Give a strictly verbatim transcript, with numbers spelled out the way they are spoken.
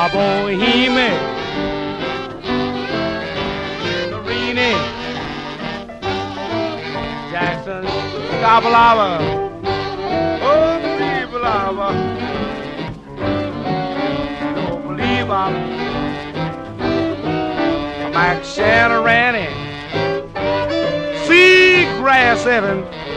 Bohemian, Marini, Jackson, Scabalava, oh, Scabalava. Don't believe I'm Max Shantarani, Seagrass Evans.